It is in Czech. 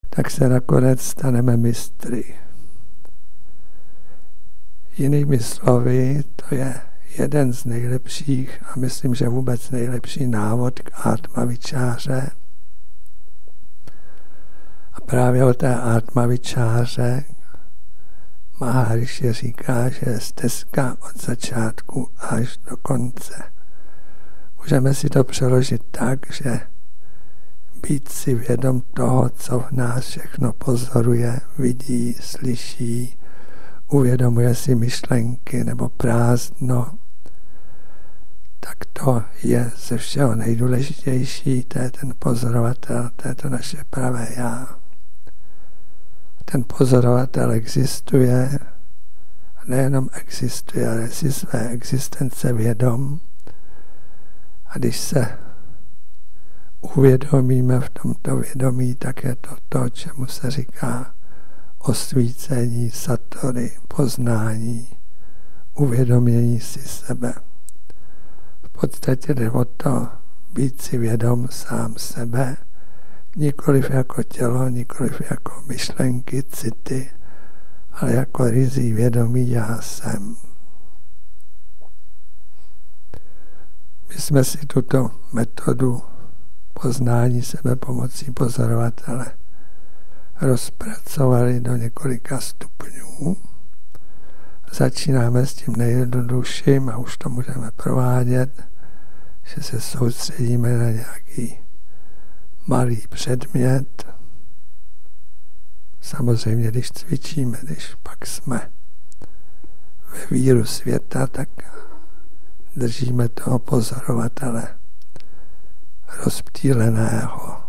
tak se nakonec staneme mistry. Jinými slovy, to je jeden z nejlepších a myslím, že vůbec nejlepší návod k átmavičáře. A právě o té átmavičáře Maharishi říká, že je stezka od začátku až do konce. Můžeme si to přeložit tak, že být si vědom toho, co v nás všechno pozoruje, vidí, slyší, uvědomuje si myšlenky nebo prázdno, tak to je ze všeho nejdůležitější, to je ten pozorovatel, to je to naše pravé já. Ten pozorovatel existuje, nejenom existuje, ale si své existence vědom. A když se uvědomíme v tomto vědomí, tak je to, čemu se říká osvícení, satori, poznání, uvědomění si sebe. V podstatě jde o to být si vědom sám sebe, nikoliv jako tělo, nikoliv jako myšlenky, city, ale jako ryzí vědomí já jsem. My jsme si tuto metodu poznání sebe pomocí pozorovatele rozpracovali do několika stupňů. Začínáme s tím nejjednodušším a už to můžeme provádět, že se soustředíme na nějaký malý předmět. Samozřejmě, když cvičíme, když pak jsme ve víru světa, tak držíme toho pozorovatele rozptýleného.